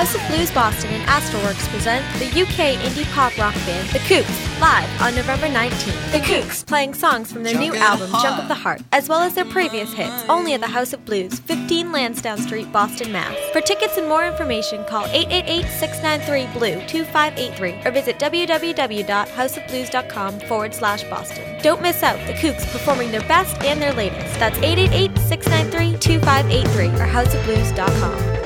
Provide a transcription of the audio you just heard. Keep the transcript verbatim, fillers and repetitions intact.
House of Blues Boston and Astorworks present the U K indie pop rock band The Kooks live on November nineteenth. The Kooks playing songs from their new album Junk of the Heart, as well as their previous hits, only at the House of Blues, fifteen Lansdowne Street, Boston, Mass. For tickets and more information, call eight eight eight, six nine three, B L U E two five eight three or visit www.houseofblues.com forward slash Boston. Don't miss out, The Kooks performing their best and their latest. That's eight eight eight, six nine three, two five eight three or house of blues dot com.